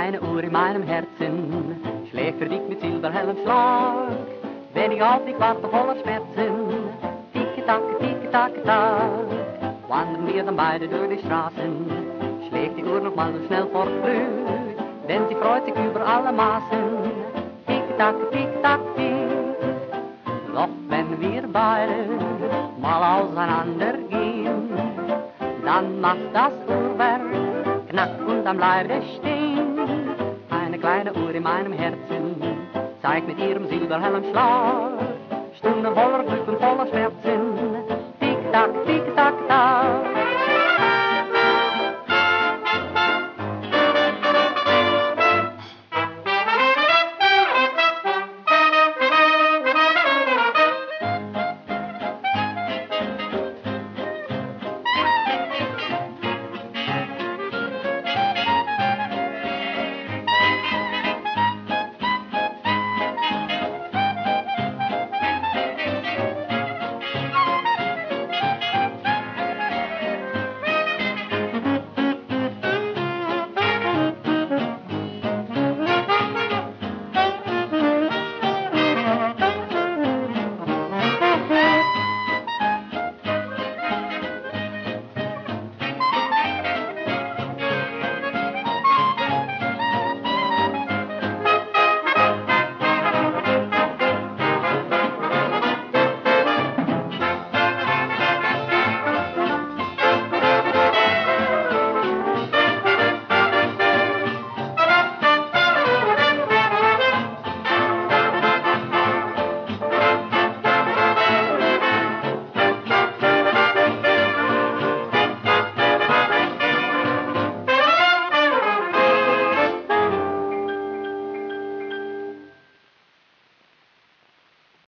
kleine Uhr in meinem Herzen schlägt für dich mit silberhellem Schlag. Wenn ich auf dich warte voller Schmerzen, ticke-tack, wandern wir dann beide durch die Straßen, schlägt die Uhr noch mal so schnell fortblüht, denn sie freut sich über alle Maßen. Ticke-tack, doch wenn wir beide mal auseinandergehen, dann macht das Uhrwerk knack und dann bleibt es stehen. Eine kleine Uhr in meinem Herzen zeigt mit ihrem silberhellen Schlag Stunden voller Glück und voller Schmerzen.